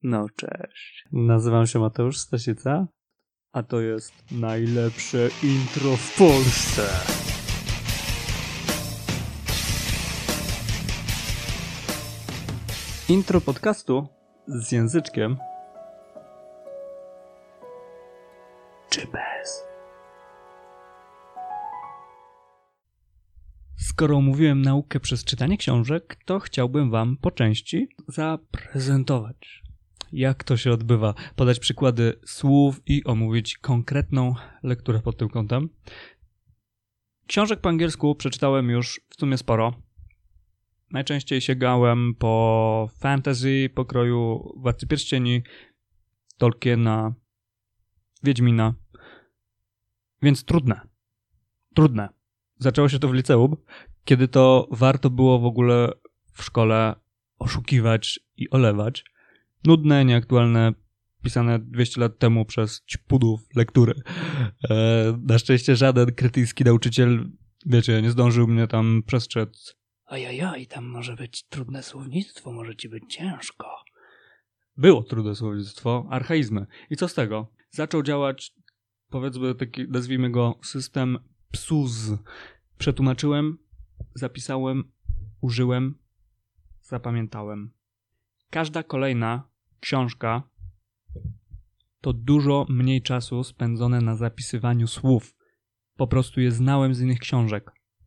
No cześć. Nazywam się Mateusz Stasica, a to jest najlepsze intro w Polsce. Intro podcastu z języczkiem czy bez? Skoro omówiłem naukę przez czytanie książek, to chciałbym wam po części zaprezentować, jak to się odbywa, podać przykłady słów i omówić konkretną lekturę pod tym kątem. Książek po angielsku przeczytałem już w sumie sporo. Najczęściej sięgałem po fantasy pokroju Władcy Pierścieni, Tolkiena, Wiedźmina. Więc trudne. Zaczęło się to w liceum, kiedy to warto było w ogóle w szkole oszukiwać i olewać nudne, nieaktualne, pisane 200 lat temu przez ćpudów lektury. Na szczęście żaden kretyński nauczyciel, wiecie, nie zdążył mnie tam przestrzec. Ojojoj, tam może być trudne słownictwo, może ci być ciężko. Było trudne słownictwo, archaizmy. I co z tego? Zaczął działać, powiedzmy, taki, nazwijmy go, system PSUZ. Przetłumaczyłem, zapisałem, użyłem, zapamiętałem. Każda kolejna książka to dużo mniej czasu spędzone na zapisywaniu słów. Po prostu je znałem z innych książek.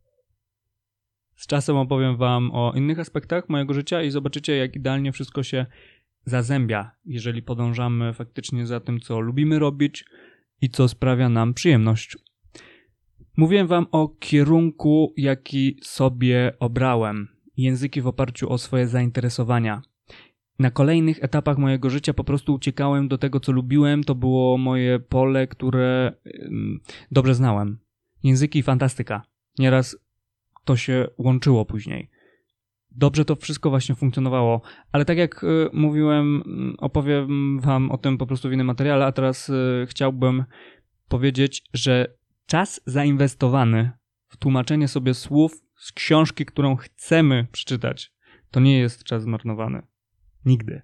Z czasem opowiem wam o innych aspektach mojego życia i zobaczycie, jak idealnie wszystko się zazębia, jeżeli podążamy faktycznie za tym, co lubimy robić i co sprawia nam przyjemność. Mówiłem wam o kierunku, jaki sobie obrałem. Języki w oparciu o swoje zainteresowania. Na kolejnych etapach mojego życia po prostu uciekałem do tego, co lubiłem. To było moje pole, które dobrze znałem. Języki i fantastyka. Nieraz to się łączyło później. Dobrze to wszystko właśnie funkcjonowało. Ale tak jak mówiłem, opowiem wam o tym po prostu w innym materiale, a teraz chciałbym powiedzieć, że czas zainwestowany w tłumaczenie sobie słów z książki, którą chcemy przeczytać, to nie jest czas zmarnowany. Nigdy.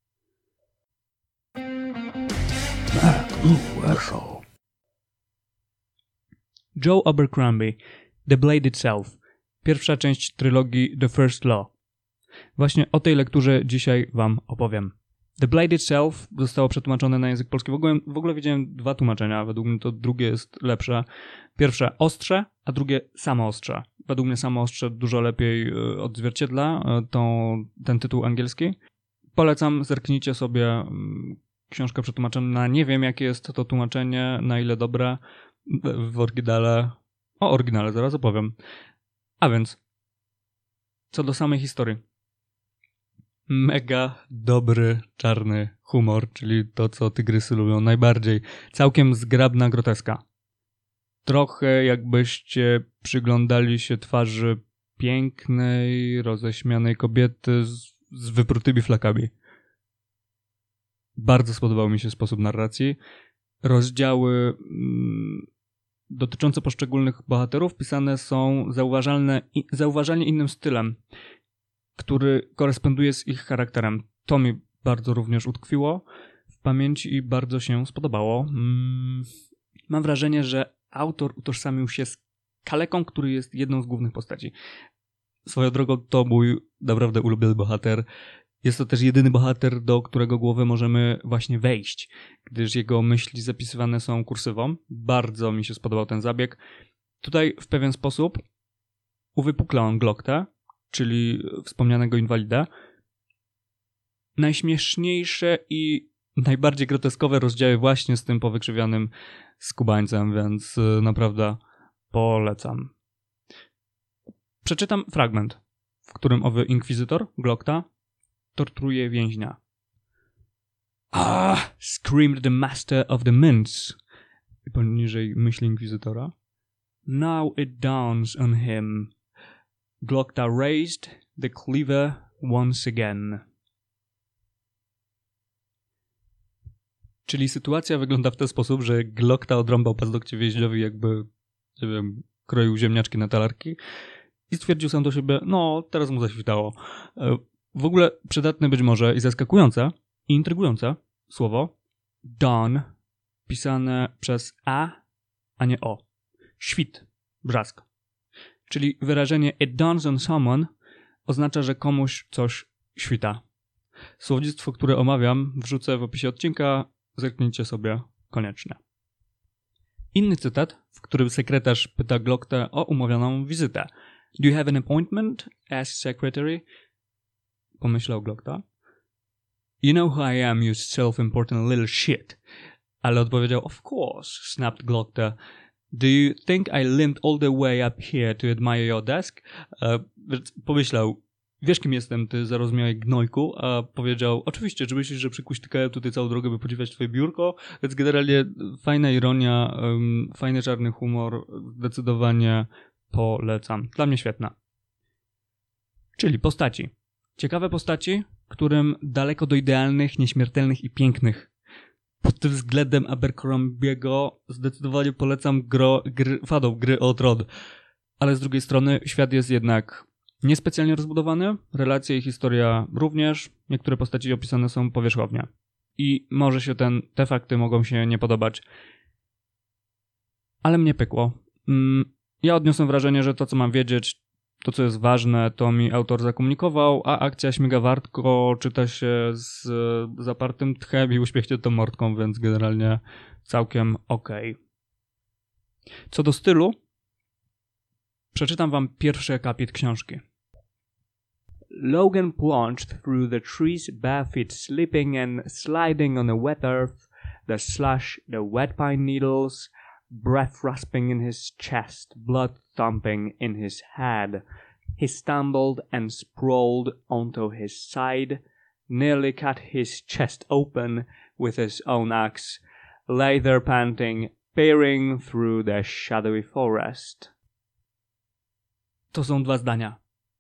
Joe Abercrombie, The Blade Itself. Pierwsza część trylogii The First Law. Właśnie o tej lekturze dzisiaj wam opowiem. The Blade Itself zostało przetłumaczone na język polski. W ogóle widziałem dwa tłumaczenia. Według mnie to drugie jest lepsze. Pierwsze ostrze, a drugie samo ostrze. Według mnie samo ostrze dużo lepiej odzwierciedla ten tytuł angielski. Polecam, zerknijcie sobie książkę przetłumaczona. Nie wiem, jakie jest to tłumaczenie, na ile dobre w oryginale. O oryginale zaraz opowiem. A więc, co do samej historii. Mega dobry, czarny humor, czyli to, co tygrysy lubią najbardziej. Całkiem zgrabna groteska. Trochę jakbyście przyglądali się twarzy pięknej, roześmianej kobiety z wyprutymi flakami. Bardzo spodobał mi się sposób narracji. Rozdziały dotyczące poszczególnych bohaterów pisane są zauważalnie innym stylem, który koresponduje z ich charakterem. To mi bardzo również utkwiło w pamięci i bardzo się spodobało. Mam wrażenie, że autor utożsamił się z kaleką, który jest jedną z głównych postaci. Swoją drogą to mój naprawdę ulubiony bohater. Jest to też jedyny bohater, do którego głowy możemy właśnie wejść, gdyż jego myśli zapisywane są kursywą. Bardzo mi się spodobał ten zabieg. Tutaj w pewien sposób uwypukla on Glocktę, czyli wspomnianego inwalidę. Najśmieszniejsze i najbardziej groteskowe rozdziały właśnie z tym powykrzywianym skubańcem, więc naprawdę polecam. Przeczytam fragment, w którym owy inkwizytor, Glockta, torturuje więźnia. Ah! Screamed the master of the mints. I poniżej myśli inkwizytora. Now it dawns on him. Glockta raised the cleaver once again. Czyli sytuacja wygląda w ten sposób, że Glockta odrąbał paznokcie więźniowi, jakby, nie wiem, kroił ziemniaczki na talarki i stwierdził sam do siebie, no, teraz mu zaświtało. W ogóle przydatne być może i zaskakujące, intrygujące słowo dawn, pisane przez a nie o. Świt, brzask. Czyli wyrażenie it dawns on someone oznacza, że komuś coś świta. Słownictwo, które omawiam, wrzucę w opisie odcinka, zerknijcie sobie koniecznie. Inny cytat, w którym sekretarz pyta Glocktę o umówioną wizytę. Do you have an appointment? Asks secretary. Pomyślał Glockta. You know who I am, you self-important little shit. Ale odpowiedział, of course, snapped Glockta. Do you think I limped all the way up here to admire your desk? Pomyślał, wiesz kim jestem, ty zarozumiałej gnojku? A powiedział, oczywiście, czy myślisz, że przykuśtykałem tutaj całą drogę, by podziwiać twoje biurko? Więc generalnie fajna ironia, fajny czarny humor, zdecydowanie polecam. Dla mnie świetna. Czyli postaci. Ciekawe postaci, którym daleko do idealnych, nieśmiertelnych i pięknych. Pod tym względem Abercrombiego zdecydowanie polecam fanom gry o tron. Ale z drugiej strony świat jest jednak niespecjalnie rozbudowany, relacje i historia również, niektóre postaci opisane są powierzchownie. I może się te fakty mogą się nie podobać. Ale mnie pykło. Ja odniosłem wrażenie, że to co mam wiedzieć, to co jest ważne, to mi autor zakomunikował, a akcja śmiga wartko, czyta się z zapartym tchem i uśmiechniętą mordką, więc generalnie całkiem okej. Co do stylu, przeczytam wam pierwszy akapit książki. Logan plunged through the trees barefoot, slipping and sliding on the wet earth, the slush, the wet pine needles, breath rasping in his chest, blood thumping in his head. He stumbled and sprawled onto his side, nearly cut his chest open with his own axe, lay there panting, peering through the shadowy forest. To są 2 zdania.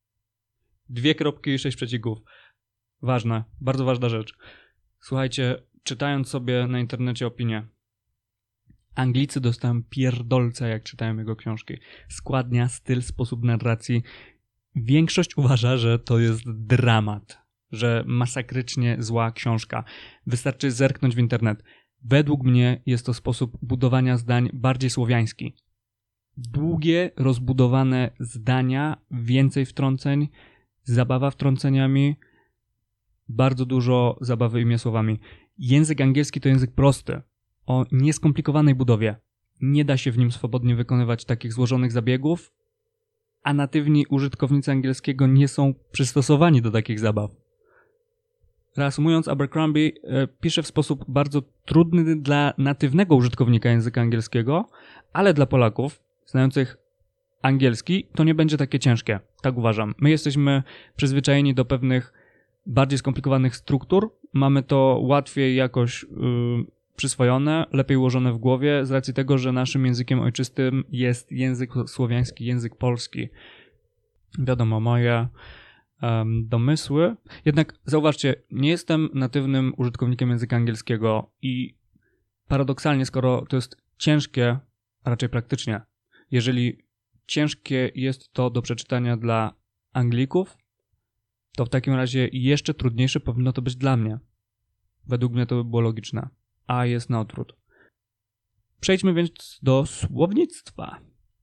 2 kropki i 6 przecików. Ważne, bardzo ważna rzecz. Słuchajcie, czytając sobie na internecie opinie, Anglicy dostają pierdolca, jak czytają jego książki. Składnia, styl, sposób narracji. Większość uważa, że to jest dramat, że masakrycznie zła książka. Wystarczy zerknąć w internet. Według mnie jest to sposób budowania zdań bardziej słowiański. Długie, rozbudowane zdania, więcej wtrąceń, zabawa wtrąceniami, bardzo dużo zabawy imię słowami. Język angielski to język prosty, o nieskomplikowanej budowie. Nie da się w nim swobodnie wykonywać takich złożonych zabiegów, a natywni użytkownicy angielskiego nie są przystosowani do takich zabaw. Reasumując, Abercrombie pisze w sposób bardzo trudny dla natywnego użytkownika języka angielskiego, ale dla Polaków, znających angielski, to nie będzie takie ciężkie. Tak uważam. My jesteśmy przyzwyczajeni do pewnych bardziej skomplikowanych struktur. Mamy to łatwiej jakoś przyswojone, lepiej ułożone w głowie z racji tego, że naszym językiem ojczystym jest język słowiański, język polski. Wiadomo, moje domysły. Jednak zauważcie, nie jestem natywnym użytkownikiem języka angielskiego i paradoksalnie, skoro to jest ciężkie, a raczej praktycznie, jeżeli ciężkie jest to do przeczytania dla Anglików, to w takim razie jeszcze trudniejsze powinno to być dla mnie. Według mnie to by było logiczne. A jest na odwrót. Przejdźmy więc do słownictwa.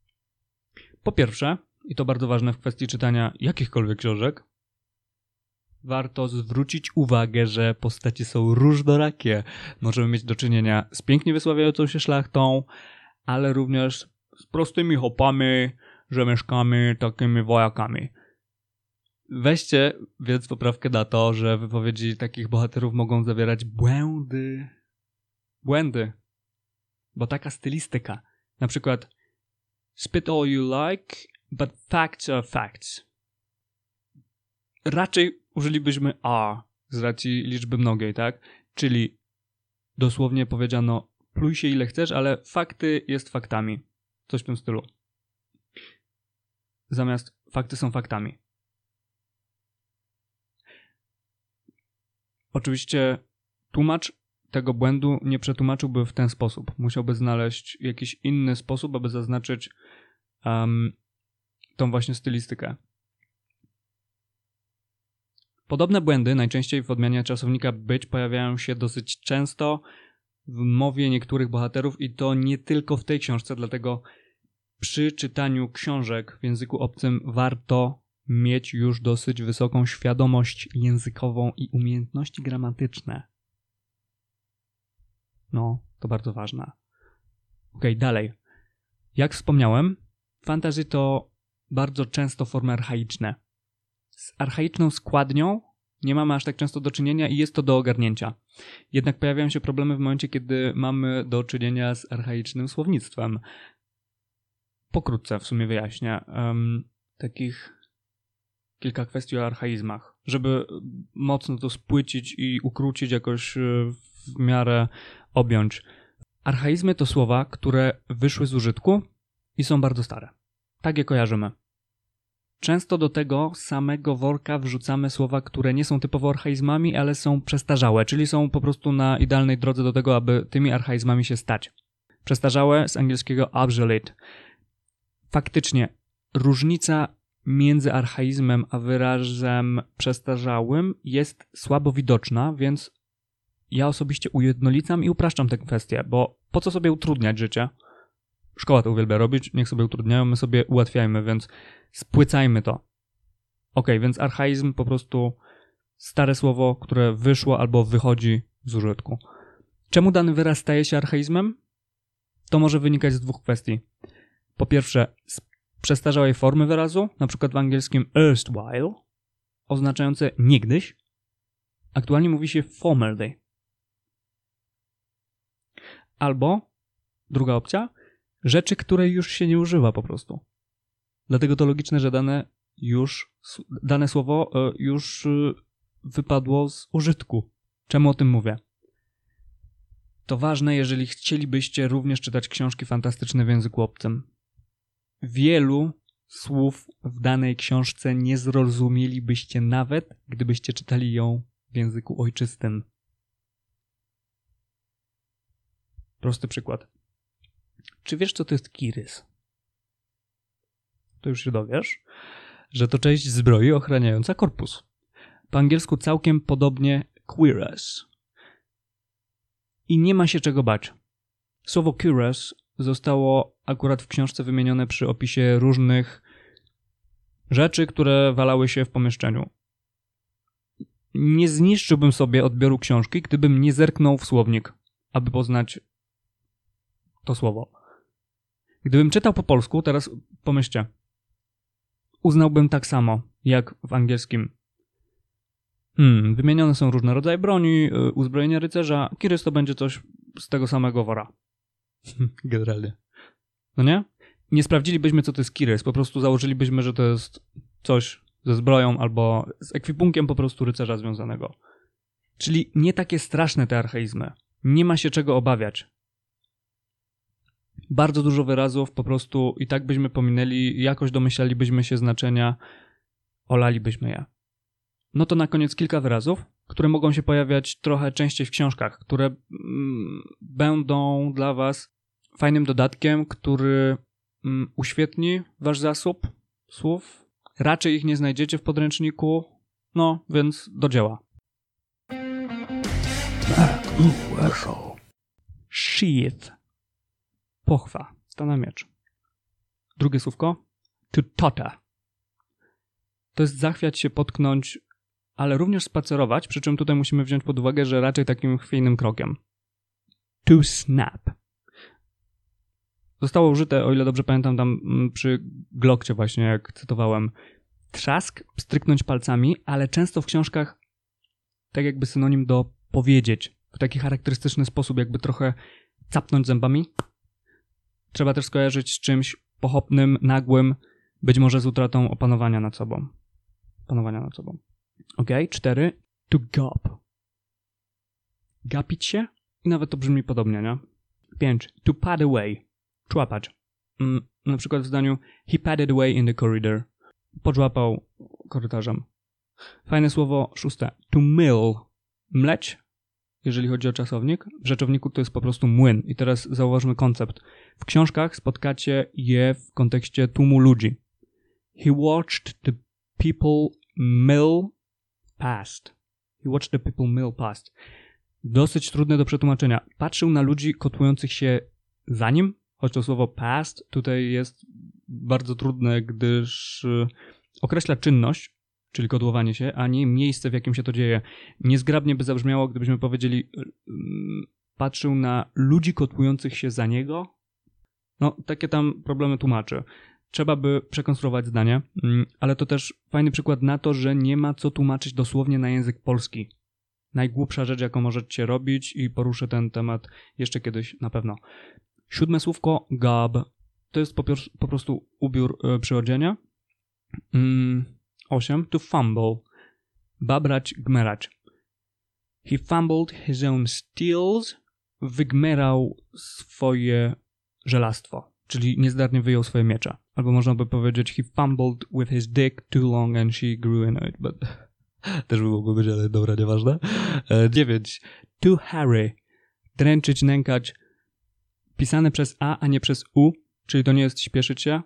Po pierwsze, i to bardzo ważne w kwestii czytania jakichkolwiek książek, warto zwrócić uwagę, że postaci są różnorakie. Możemy mieć do czynienia z pięknie wysławiającą się szlachtą, ale również z prostymi chłopami, rzemierzkami, takimi wojakami. Weźcie więc poprawkę na to, że wypowiedzi takich bohaterów mogą zawierać błędy. Bo taka stylistyka. Na przykład spit all you like, but facts are facts. Raczej użylibyśmy are z racji liczby mnogiej, tak? Czyli dosłownie powiedziano pluj się ile chcesz, ale fakty jest faktami. Coś w tym stylu. Zamiast fakty są faktami. Oczywiście tłumacz tego błędu nie przetłumaczyłby w ten sposób. Musiałby znaleźć jakiś inny sposób, aby zaznaczyć tą właśnie stylistykę. Podobne błędy najczęściej w odmianie czasownika być pojawiają się dosyć często w mowie niektórych bohaterów i to nie tylko w tej książce, dlatego przy czytaniu książek w języku obcym warto mieć już dosyć wysoką świadomość językową i umiejętności gramatyczne. No, to bardzo ważne. Okej, dalej. Jak wspomniałem, fantasy to bardzo często formy archaiczne. Z archaiczną składnią nie mamy aż tak często do czynienia i jest to do ogarnięcia. Jednak pojawiają się problemy w momencie, kiedy mamy do czynienia z archaicznym słownictwem. Pokrótce w sumie wyjaśnię. Takich kilka kwestii o archaizmach, żeby mocno to spłycić i ukrócić, jakoś w miarę objąć. Archaizmy to słowa, które wyszły z użytku i są bardzo stare. Tak je kojarzymy. Często do tego samego worka wrzucamy słowa, które nie są typowo archaizmami, ale są przestarzałe, czyli są po prostu na idealnej drodze do tego, aby tymi archaizmami się stać. Przestarzałe z angielskiego obsolete. Faktycznie, różnica między archaizmem a wyrazem przestarzałym jest słabo widoczna, więc ja osobiście ujednolicam i upraszczam tę kwestię, bo po co sobie utrudniać życie? Szkoła to uwielbia robić, niech sobie utrudniają, my sobie ułatwiajmy, więc spłycajmy to. Więc archaizm po prostu stare słowo, które wyszło albo wychodzi z użytku. Czemu dany wyraz staje się archaizmem? To może wynikać z dwóch kwestii. Po pierwsze, z przestarzałej formy wyrazu, na przykład w angielskim erstwhile, oznaczające niegdyś. Aktualnie mówi się formerly. Albo, druga opcja, rzeczy, której już się nie używa po prostu. Dlatego to logiczne, że dane słowo już wypadło z użytku. Czemu o tym mówię? To ważne, jeżeli chcielibyście również czytać książki fantastyczne w języku obcym. Wielu słów w danej książce nie zrozumielibyście nawet, gdybyście czytali ją w języku ojczystym. Prosty przykład. Czy wiesz, co to jest kirys? To już się dowiesz, że to część zbroi ochraniająca korpus. Po angielsku całkiem podobnie cuirass. I nie ma się czego bać. Słowo cuirass zostało akurat w książce wymienione przy opisie różnych rzeczy, które walały się w pomieszczeniu. Nie zniszczyłbym sobie odbioru książki, gdybym nie zerknął w słownik, aby poznać to słowo. Gdybym czytał po polsku, teraz pomyślcie, uznałbym tak samo, jak w angielskim. Wymienione są różne rodzaje broni, uzbrojenia rycerza, kirys to będzie coś z tego samego wora. Generalnie. No nie? Nie sprawdzilibyśmy, co to jest kirys, po prostu założylibyśmy, że to jest coś ze zbroją albo z ekwipunkiem po prostu rycerza związanego. Czyli nie takie straszne te archaizmy. Nie ma się czego obawiać. Bardzo dużo wyrazów po prostu i tak byśmy pominęli, jakoś domyślalibyśmy się znaczenia, olalibyśmy je. No to na koniec kilka wyrazów, które mogą się pojawiać trochę częściej w książkach, które będą dla was fajnym dodatkiem, który uświetni wasz zasób słów. Raczej ich nie znajdziecie w podręczniku, no więc do dzieła. Sheath. Pochwa. To na miecz. Drugie słówko. To totter. To jest zachwiać się, potknąć, ale również spacerować, przy czym tutaj musimy wziąć pod uwagę, że raczej takim chwiejnym krokiem. To snap. Zostało użyte, o ile dobrze pamiętam, tam przy glokcie właśnie, jak cytowałem. Trzask, stryknąć palcami, ale często w książkach tak jakby synonim do powiedzieć. W taki charakterystyczny sposób, jakby trochę capnąć zębami. Trzeba też skojarzyć z czymś pochopnym, nagłym, być może z utratą opanowania nad sobą. Okej, 4. To gap. Gapić się? I nawet to brzmi podobnie, nie? 5. To pad away. Człapać. Na przykład w zdaniu he padded away in the corridor. Poczłapał korytarzem. Fajne słowo 6. To mill. Mleć, jeżeli chodzi o czasownik. W rzeczowniku to jest po prostu młyn. I teraz zauważmy koncept. W książkach spotkacie je w kontekście tłumu ludzi. He watched the people mill past. He watched the people mill past. Dosyć trudne do przetłumaczenia. Patrzył na ludzi kotłujących się za nim, choć to słowo past tutaj jest bardzo trudne, gdyż określa czynność, czyli kotłowanie się, a nie miejsce, w jakim się to dzieje. Niezgrabnie by zabrzmiało, gdybyśmy powiedzieli patrzył na ludzi kotłujących się za niego. No, takie tam problemy tłumaczy. Trzeba by przekonstruować zdanie, ale to też fajny przykład na to, że nie ma co tłumaczyć dosłownie na język polski. Najgłupsza rzecz, jaką możecie robić i poruszę ten temat jeszcze kiedyś na pewno. 7 słówko gob. To jest po prostu ubiór przyrodzenia. 8. To fumble. Babrać, gmerać. He fumbled his own steels. Wygmerał swoje żelastwo, czyli niezdarnie wyjął swoje miecze. Albo można by powiedzieć he fumbled with his dick too long and she grew in it, but też by mogło być, ale dobra, nieważne. 9. To harry. Dręczyć, nękać. Pisane przez A nie przez U, czyli to nie jest śpieszyć się.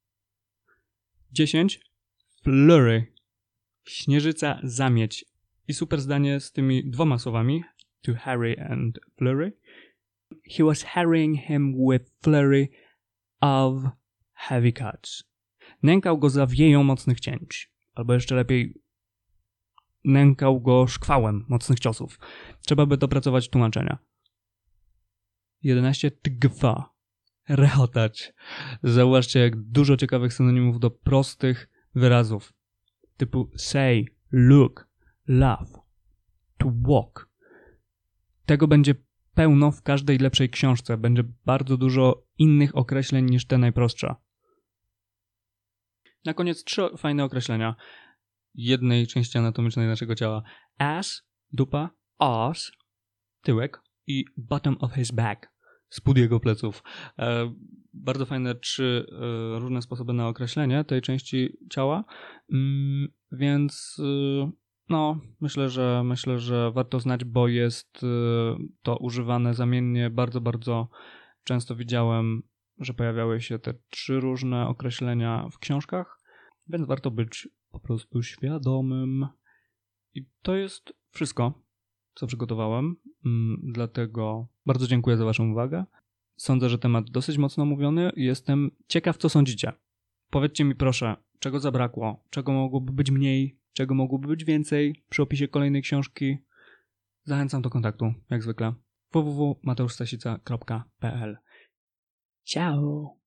10. Flurry. Śnieżyca, zamieć. I super zdanie z tymi 2 słowami. To harry and flurry. He was harrying him with flurry of heavy cuts. Nękał go za wieją mocnych cięć. Albo jeszcze lepiej, nękał go szkwałem mocnych ciosów. Trzeba by dopracować tłumaczenia. 11. Tgwa. Rechotać. Zauważcie, jak dużo ciekawych synonimów do prostych wyrazów. Typu say, look, laugh, to walk. Tego będzie pełno w każdej lepszej książce. Będzie bardzo dużo innych określeń niż te najprostsze. Na koniec 3 fajne określenia jednej części anatomicznej naszego ciała. Ass, dupa, arse, tyłek i bottom of his back, spód jego pleców. Bardzo fajne 3 różne sposoby na określenie tej części ciała, więc no, myślę, że warto znać, bo jest to używane zamiennie. Bardzo, bardzo często widziałem, że pojawiały się te 3 różne określenia w książkach, więc warto być po prostu świadomym. I to jest wszystko, co przygotowałem, dlatego bardzo dziękuję za waszą uwagę. Sądzę, że temat dosyć mocno omówiony. Jestem ciekaw, co sądzicie. Powiedzcie mi proszę, czego zabrakło, czego mogłoby być mniej, czego mogłoby być więcej przy opisie kolejnej książki. Zachęcam do kontaktu, jak zwykle. www.mateuszstasica.pl. Ciao!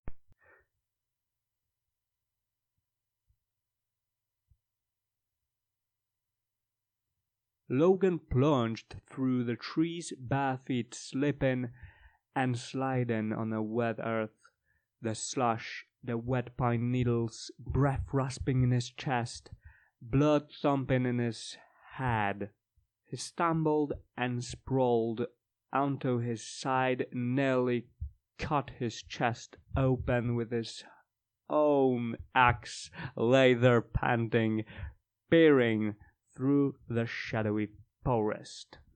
Logan plunged through the trees, bare feet slipping and sliding on the wet earth, the slush, the wet pine needles, breath rasping in his chest, blood thumping in his head. He stumbled and sprawled onto his side, nearly cut his chest open with his own axe, lay there panting, peering through the shadowy forest.